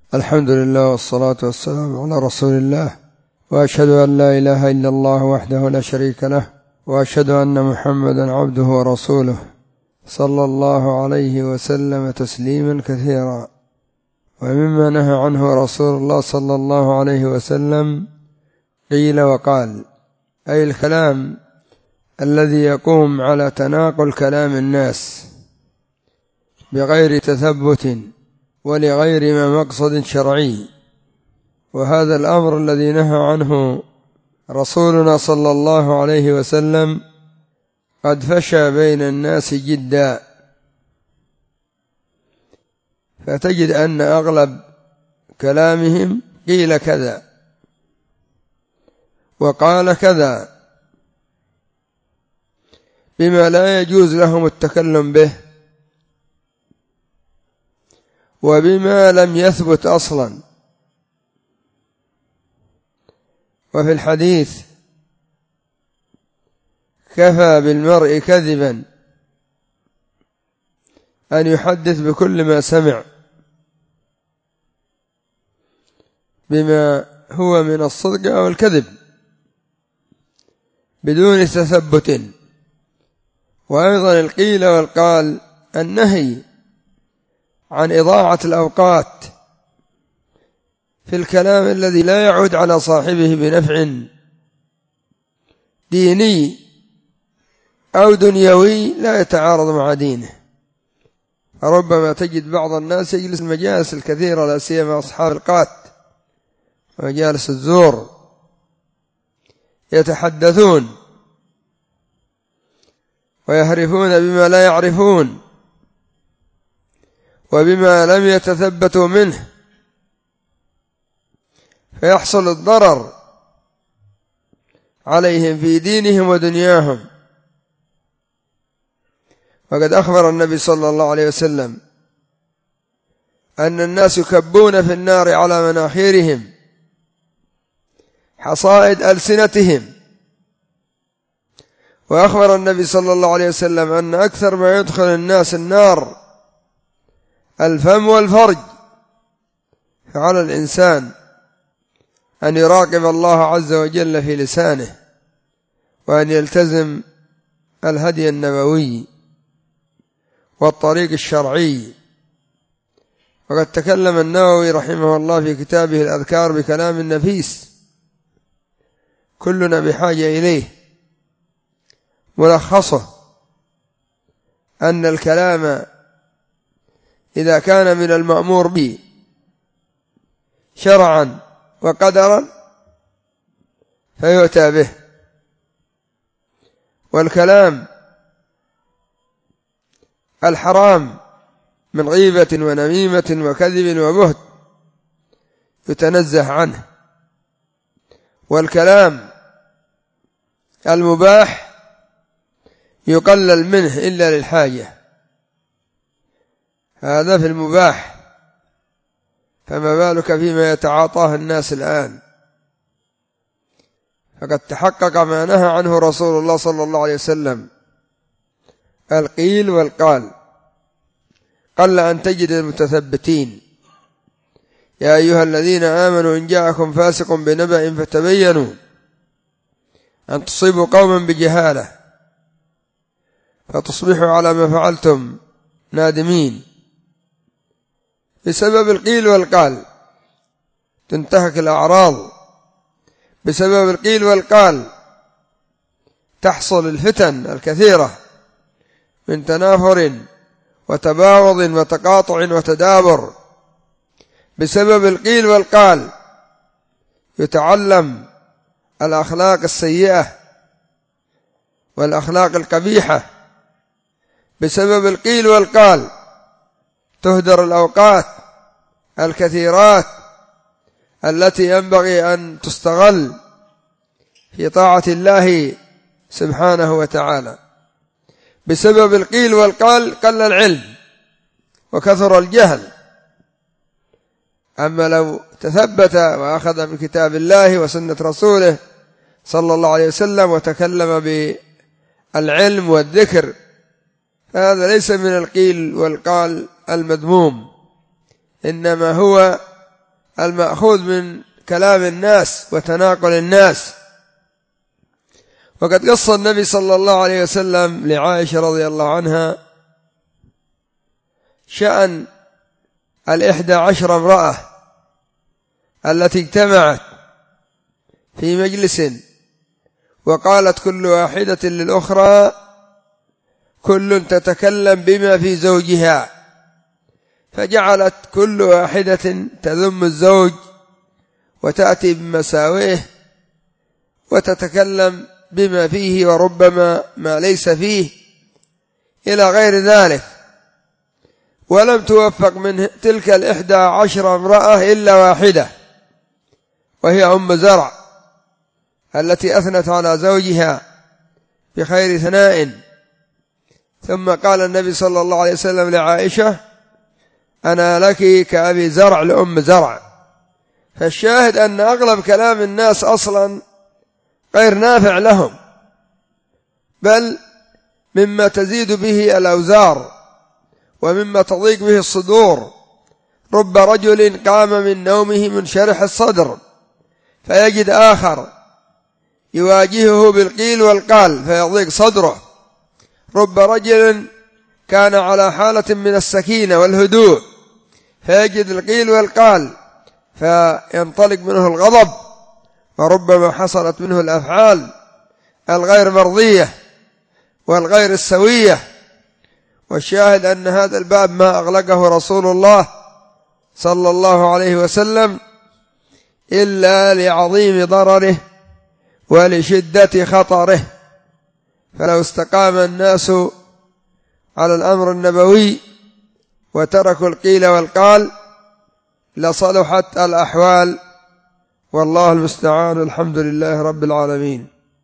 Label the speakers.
Speaker 1: الحمد لله والصلاة والسلام على رسول الله، وأشهد أن لا إله إلا الله وحده لا شريك له، وأشهد أن محمدا عبده ورسوله صلى الله عليه وسلم تسليما كثيرا. ومما نهى عنه رسول الله صلى الله عليه وسلم قيل وقال، أي الكلام الذي يقوم على تناقل كلام الناس بغير تثبت ولغير ما مقصد شرعي. وهذا الأمر الذي نهى عنه رسولنا صلى الله عليه وسلم قد فشى بين الناس جدا، فتجد أن أغلب كلامهم قيل كذا وقال كذا بما لا يجوز لهم التكلم به وبما لم يثبت أصلا. وفي الحديث: كفى بالمرء كذبا أن يحدث بكل ما سمع بما هو من الصدق أو الكذب بدون تثبت. وأيضا القيل والقال النهي عن إضاعة الأوقات في الكلام الذي لا يعود على صاحبه بنفع ديني أو دنيوي لا يتعارض مع دينه. فربما تجد بعض الناس يجلس المجالس الكثيرة، لا سيما أصحاب القات ومجالس الزور، يتحدثون ويهرفون بما لا يعرفون وبما لم يتثبتوا منه، فيحصل الضرر عليهم في دينهم ودنياهم. وقد أخبر النبي صلى الله عليه وسلم أن الناس يكبون في النار على مناخيرهم حصائد ألسنتهم. وأخبر النبي صلى الله عليه وسلم أن أكثر ما يدخل الناس النار الفم والفرج. فعلى الإنسان أن يراقب الله عز وجل في لسانه، وأن يلتزم الهدي النبوي والطريق الشرعي. وقد تكلم النووي رحمه الله في كتابه الأذكار بكلام نفيس كلنا بحاجة إليه، ملخصه أن الكلام إذا كان من المأمور به شرعا وقدرا فيؤتى به، والكلام الحرام من غيبة ونميمة وكذب وبهت يتنزه عنه، والكلام المباح يقلل منه إلا للحاجة. هذا في المباح، فما بالك فيما يتعاطاه الناس الآن. فقد تحقق ما نهى عنه رسول الله صلى الله عليه وسلم، القيل والقال. قل أن تجد المتثبتين: يا أيها الذين آمنوا إن جاءكم فاسق بنبأ فتبينوا أن تصيبوا قوما بجهالة فتصبحوا على ما فعلتم نادمين. بسبب القيل والقال تنتهك الأعراض، بسبب القيل والقال تحصل الفتن الكثيرة من تنافر وتباغض وتقاطع وتدابر. بسبب القيل والقال يتعلم الأخلاق السيئة والأخلاق القبيحة. بسبب القيل والقال تهدر الأوقات الكثيرات التي ينبغي أن تستغل في طاعة الله سبحانه وتعالى. بسبب القيل والقال قل العلم وكثر الجهل. أما لو تثبت وأخذ من كتاب الله وسنة رسوله صلى الله عليه وسلم وتكلم بالعلم والذكر، هذا ليس من القيل والقال المذموم، إنما هو المأخوذ من كلام الناس وتناقل الناس. وقد قص النبي صلى الله عليه وسلم لعائشة رضي الله عنها شأن 11 امرأة التي اجتمعت في مجلس، وقالت كل واحدة للأخرى كل تتكلم بما في زوجها، فجعلت كل واحدة تذم الزوج وتأتي بمساوئه وتتكلم بما فيه وربما ما ليس فيه إلى غير ذلك. ولم توفق من تلك 11 امرأة إلا واحدة، وهي أم زرع التي أثنت على زوجها بخير ثناء. ثم قال النبي صلى الله عليه وسلم لعائشة: أنا لك كأبي زرع لأم زرع. فالشاهد أن أغلب كلام الناس أصلا غير نافع لهم، بل مما تزيد به الأوزار ومما تضيق به الصدور. رب رجل قام من نومه منشرح الصدر فيجد آخر يواجهه بالقيل والقال فيضيق صدره. رب رجل كان على حالة من السكينة والهدوء فيجد القيل والقال فينطلق منه الغضب، وربما حصلت منه الأفعال الغير مرضية والغير السوية. والشاهد أن هذا الباب ما أغلقه رسول الله صلى الله عليه وسلم إلا لعظيم ضرره ولشدة خطره. فلو استقام الناس على الأمر النبوي وتركوا القيل والقال لصلحت الأحوال، والله المستعان. الحمد لله رب العالمين.